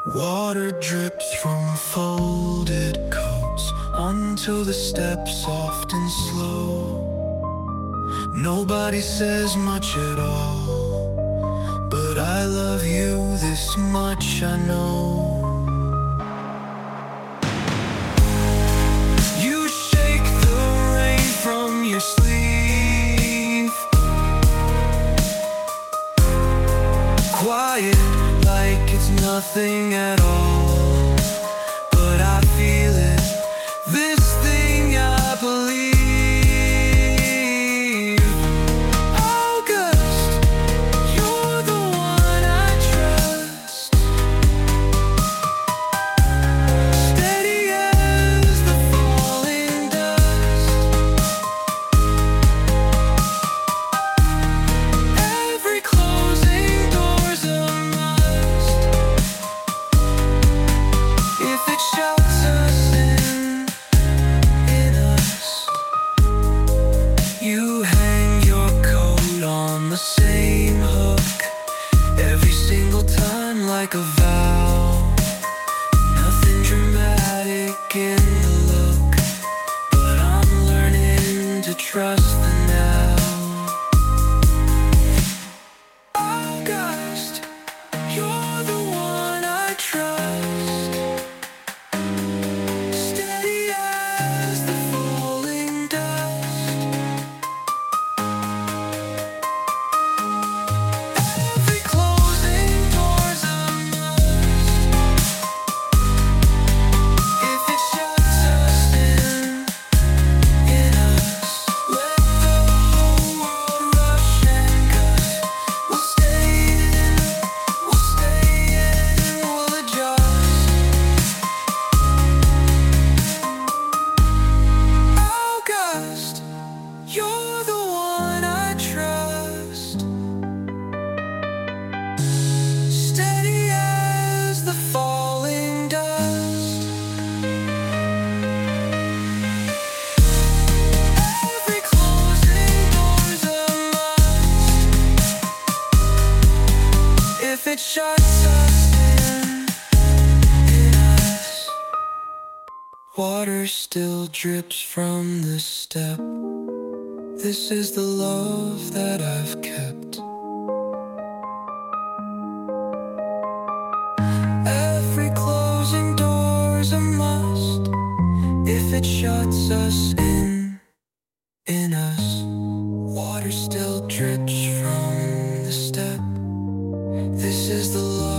Water drips from folded coats onto the steps, soft and slow. Nobody says much at all, but I love you this much I know. You shake the rain from your sleeve, quiet like it's nothing at all, but I feel it, this thing I believe. August, you're the one I trust, steady as the falling dust. Every closing door's a must, if it shuts us in us. You hang your coat on the same hook every single time, like a vow. Nothing dramatic in the look, but I'm learning to trust the now. August, you're the one I trust, steady as the falling dust. Every closing door's a must, if it shuts us in us. Let the whole world rush and gust. We'll stay in, we'll adjust. August, you're the one I trust, steady as the falling dust. Every closing door's a must, if it shuts us in us. Water still drips from the step. This is the love that I've kept. Every closing door's a must, if it shuts us in us. Water still drips from the step. This is the love